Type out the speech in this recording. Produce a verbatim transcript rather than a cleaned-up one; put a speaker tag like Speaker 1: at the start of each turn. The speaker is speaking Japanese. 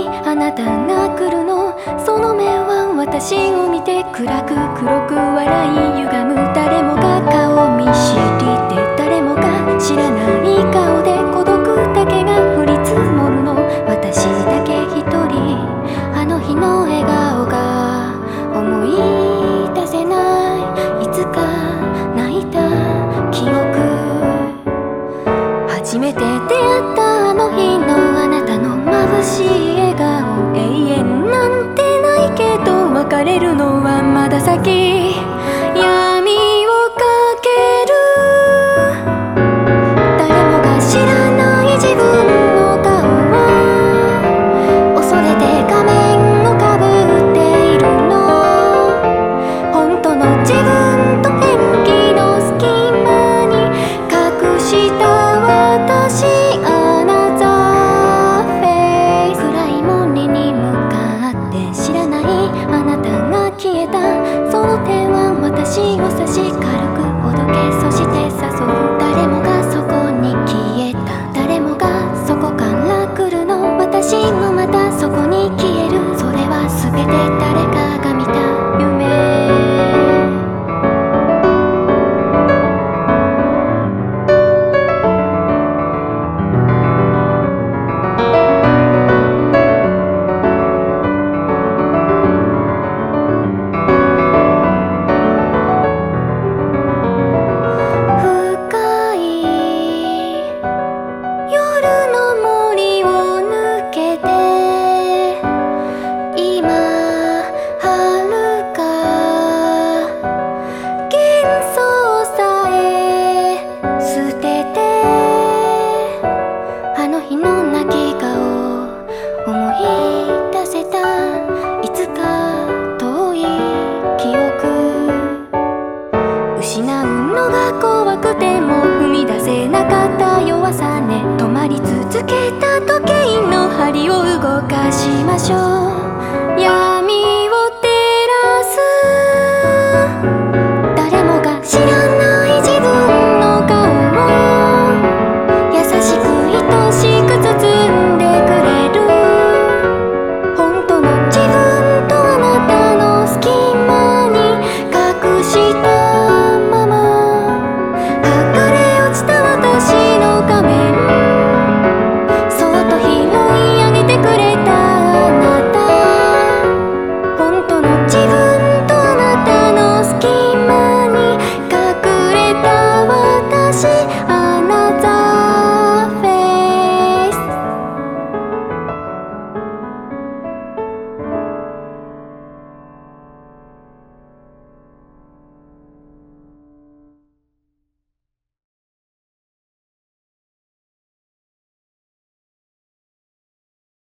Speaker 1: にあなたが来るの。その目は私を見て暗く黒く笑い歪む。誰もが顔見知りで誰もが知らない顔で孤独だけが降り積もるの。私だけ一人あの日の笑顔が思い出せない。いつか泣いた記憶。初めて出会ったあの日のあなたの眩しい笑顔。永遠なんてないけど別れるのはまだ先。闇をかける誰もが知らない自分の顔を恐れて仮面をかぶっているの。本当の自分と演技の隙間に隠した私。アナザーフェイス。暗い森に向かって知らないあなたが消えた。その手は私を差し軽くほどけ、そして誘う。誰もがそこに消えた。誰もがそこから来るの。私もまたそこに消える。それは全て誰かが見た夢。失うのが怖くても踏み出せなかった弱さね。止まり続けた時計の針を動かしましょう。